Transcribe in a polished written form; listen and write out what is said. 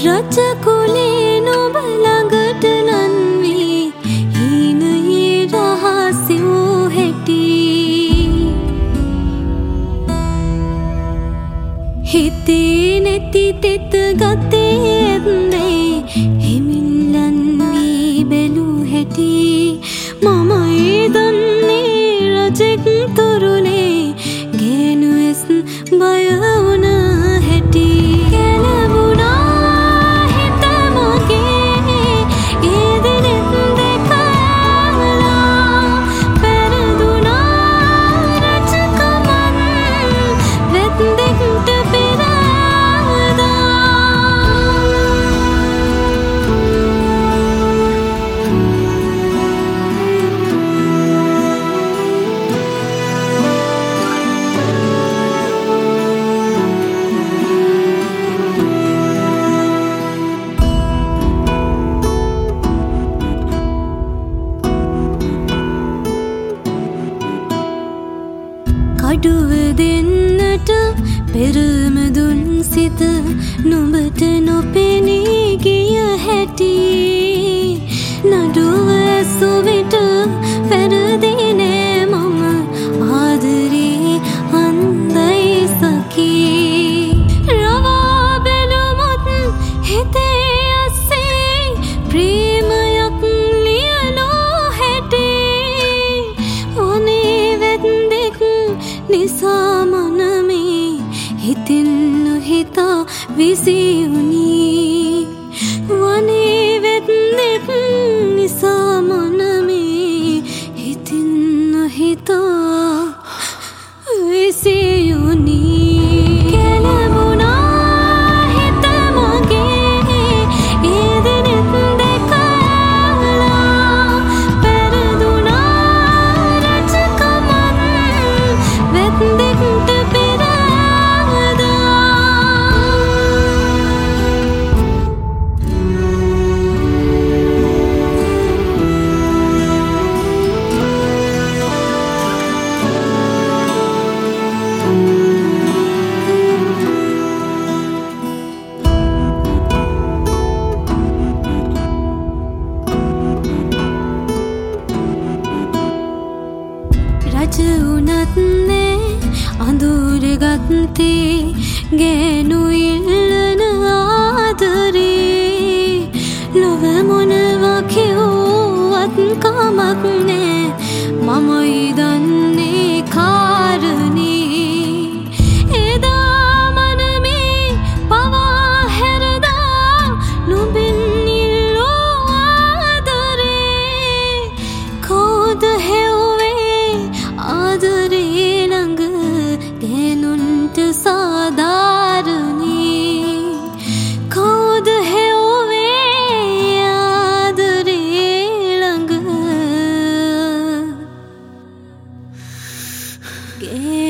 රජකුලේ නුඹ ළඟට ලන්වී හීනයේ රහසි වූ හැටි හිතේ නැති තෙත ගතේ ඇත්දේ හිමින් ලන්වී බැලූ හැටි මමයි දන්නේ රජෙක් තුරුලේ ගෑනු ඇස් බය වුණ හැටි කැළඹුණා හිත මගේ ඒ දිනෙත් දැකලා පෙරදුනා රජකමන් වෙද්දෙක්ට කඩුව දෙන්නට පෙරම දුන් සිත නුඹට නොපෙනී ගිය හැටි නඩුව ඇසු විට වැරදි නෑ මම ආදරේ අන්දයි සකී රවා බැලුමොත් හිතේ අස්සේ ප්‍රේමයක් ලියලෝ හැටි ඕනේ වෙද්දෙක් නිසා මනමේ හිතෙන් නොහිතා විසියුණී වනේ වෙද්දෙක් නිසා මනමේ හිතෙන් නොහිතා විසියුණී කැළඹුණා හිත මගේ ඒ දිනෙත් දැකලා පෙරදුනා රජකමන් වෙද්දෙක්ට රජ වුණත් නෑ අඳුර ගත්තේ ගෑනු ඉල්ලන ආදරේ ලොව මොනවා කිව්වත් කමක් නෑ මමයි දන්නේ කාරණේ එදා මනමේ පවා හැරදා නුඹෙන් ඉල්ලූ ආදරේ කවුද හෙව්වේ ආදරේ ළඟ ගෑනුන්ට සාධාරණේ කවුද හෙව්වේ ආදරේ ළඟ